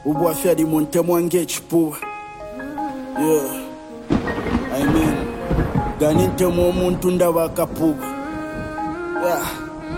ubwafya limonte mwange chipuba. Yeah, I mean ganinte omuntu ndaba kapuba. Yeah,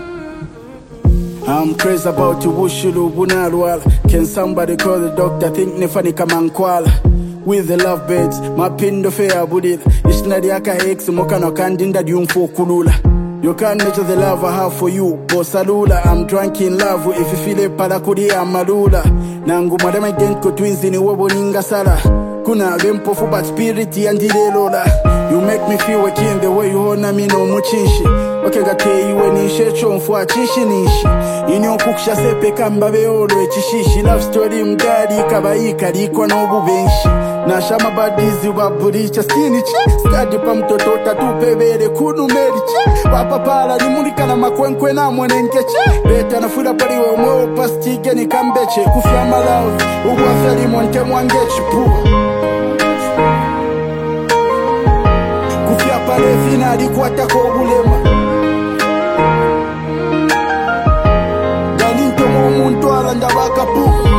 I'm crazy about you bushulu bunalwala. Can somebody call the doctor? Think nefani kamankwala. With the lovebirds, mapindo fair budila. Ishnadi aka ex moka no kandinda diumfo kulula. You can't measure the love I have for you, Bossalula. I'm drunk in love, if you feel it, Palakudi, I'm Malula. Nangu madame genko twins in Woboninga Sala. Kuna vempo for but spirit and Lola. You make me feel a king the way you honor me no muchinshi. Okay, got you when you share for a chishinishi. In your cook shasepe kamba beolo chishishi. Love story mgadi kabaika diko na ububenshi. Na shama badizi waburicha skini che. Stadi pa mtoto tatupebele kunu meri che. Wapapala ni mulika na makwenkwe na mwenenge che. Beta na fula paliwe umwe pastige ni kambeche. Kufia malawi, uwafya limonte mwangechi pua. Kufia pale fina alikuwata kwa ulema. Galinto mwomuntu ala ndabaka pua.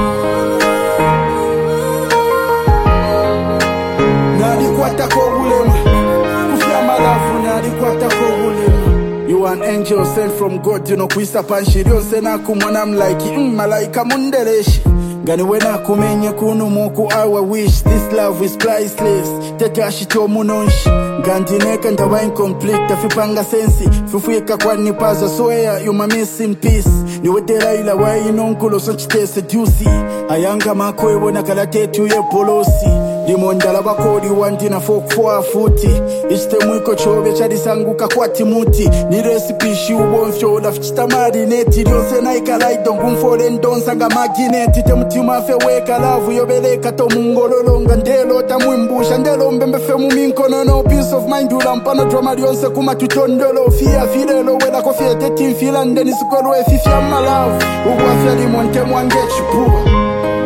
You an angel sent from God, you know kuisa panshiri onsena kumwana mlaiki malaika mundeleshi. Gani wena kumenye kunu moku awa wish. This love is priceless, tete ashito munonshi. Gandineka ndawa incomplete, fipanga sensi. Fufuika kwa nipaza soya, you my missing piece. Niwetela ila wa inonkulo sonchite sedusi. Ayanga makwewo na kalatetu ye polosi. Limondala bakodi wanti na fokfwa futi. Ishte mwiko chobe chadisanguka kwa timuti. Ni recipe shi ubonfyo la fichita marineti. Lyonse na ikalaido ngumfole ndonsa nga magineti. Temutima fe weka lavu yobeleka to mungololonga. Ndelo tamuimbusha ndelo mbembefe muminkono. No peace of mind ulampano drama lyonse kuma tutondolo. Fia filelo wela kofie tetim filande nisikolo efifia malavu. Uwafya limonte mwangechi puba.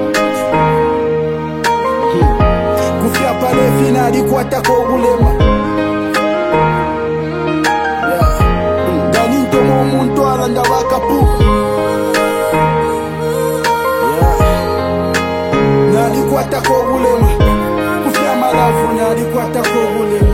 Kufia pale fina alikuwata kwa ulema. Yeah, galinto mwomuntu ala ndabaka puba. Yeah, na alikuwata kwa ulema. Kufia malavu na alikuwata kwa ulema.